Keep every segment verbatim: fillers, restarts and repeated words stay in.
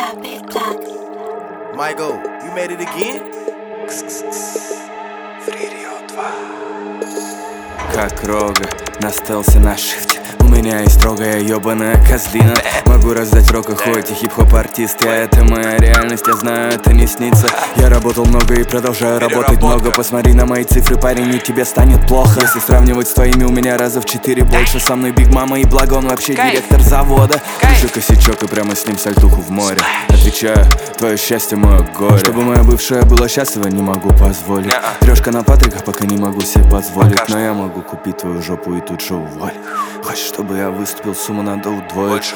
Michael, you made it again? Как рога, настался на шифте. У меня есть строгая ёбаная козлина. Могу раздать в рок и хоть и хип-хоп артист. Я это моя реальность, я знаю, это не снится. Я работал много и продолжаю работать много. Посмотри на мои цифры, парень, и тебе станет плохо. Если сравнивать с твоими, у меня раза в четыре больше. Со мной Биг Мама, и благо он вообще директор завода. Крышу косячок и прямо с ним сальтуху в море. Отвечаю, твое счастье, мое горе. Чтобы моя бывшая была счастлива, не могу позволить. Трешка на Патрика, пока не могу себе позволить. Но я могу купить твою жопу и тут же уволить. Хочешь, чтобы я выступил, сумму надо удвоить.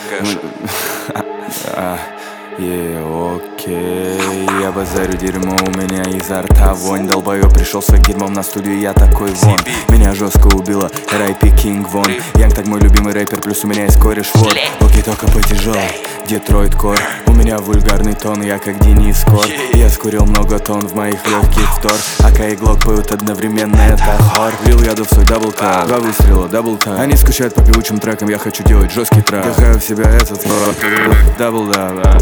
Е, окей, я базарю дерьмо, у меня изо рта вонь. Долбоёб пришел с дерьмом на студию, я такой вон. Меня жестко убила Райпи Кинг вон. Янг так мой любимый рэпер, плюс у меня есть кореш вот. Окей, только потяжелый, Детройт Кор. У меня вульгарный тон, я как Денис Кор. Я скурил много тонн, в моих легких втор. Ака и Глок поют одновременно, это хор. Влил яду в свой даблкап, два выстрела, даблтап. Они скучают по певучим трекам, я хочу делать жесткий трап. Вдыхаю в себя этот даблдап.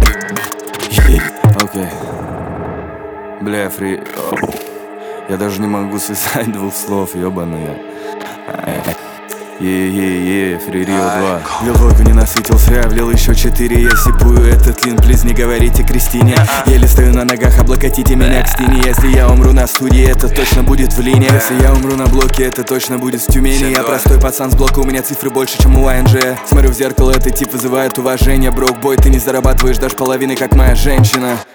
Окей. Бля, фри... Я даже не могу связать двух слов, ёбаные. Е-е-е, Фри Рио два. Влил лойку, не насытился, я влил еще четыре. Я сипую этот лин, плиз, не говорите Кристине. Еле стою на ногах, облокотите меня к стене. Если я умру на студии, это точно будет в линии. Если я умру на блоке, это точно будет в Тюмени. Я простой пацан с блока, у меня цифры больше, чем у АНЖ. Смотрю в зеркало, этот тип вызывает уважение. Брок бой, ты не зарабатываешь даже половины, как моя женщина.